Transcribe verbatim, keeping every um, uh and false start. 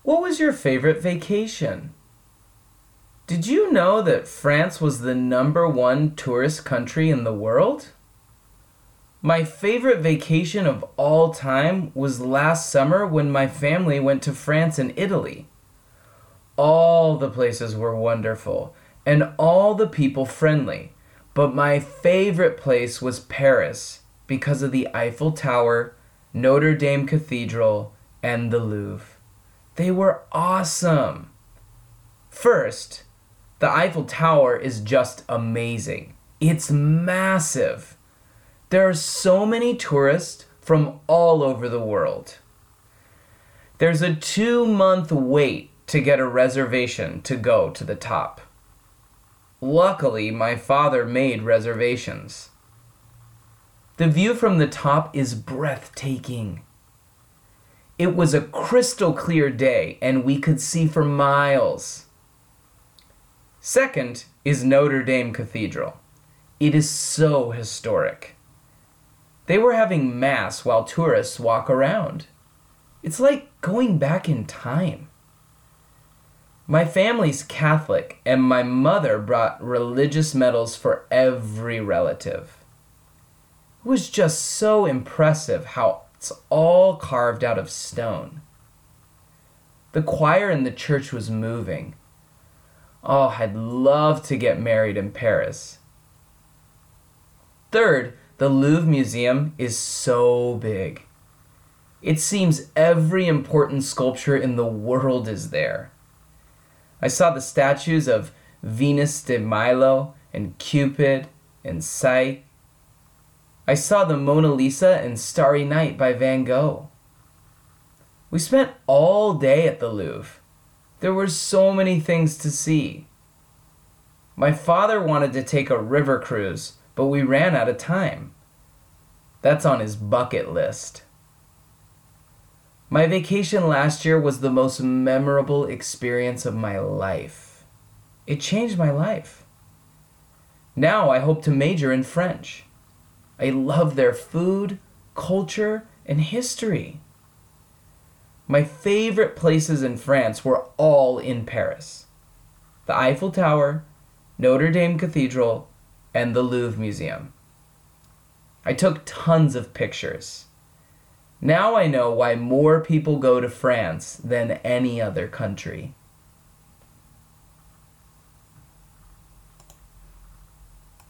What was your favorite vacation? Did you know that France was the number one tourist country in the world? My favorite vacation of all time was last summer when my family went to France and Italy. All the places were wonderful and all the people friendly, but my favorite place was Paris because of the Eiffel Tower, Notre Dame Cathedral, and the Louvre. They were awesome. First, the Eiffel Tower is just amazing. It's massive. There are so many tourists from all over the world. There's a two-month wait to get a reservation to go to the top. Luckily, my father made reservations. The view from the top is breathtaking. It was a crystal clear day and we could see for miles. Second is Notre Dame Cathedral. It is so historic. They were having mass while tourists walk around. It's like going back in time. My family's Catholic and my mother brought religious medals for every relative. It was just so impressive how it's all carved out of stone. The choir in the church was moving. Oh, I'd love to get married in Paris. Third, the Louvre Museum is so big. It seems every important sculpture in the world is there. I saw the statues of Venus de Milo and Cupid and Psyche. I saw the Mona Lisa and Starry Night by Van Gogh. We spent all day at the Louvre. There were so many things to see. My father wanted to take a river cruise, but we ran out of time. That's on his bucket list. My vacation last year was the most memorable experience of my life. It changed my life. Now I hope to major in French. I love their food, culture, and history. My favorite places in France were all in Paris. The Eiffel Tower, Notre Dame Cathedral, and the Louvre Museum. I took tons of pictures. Now I know why more people go to France than any other country.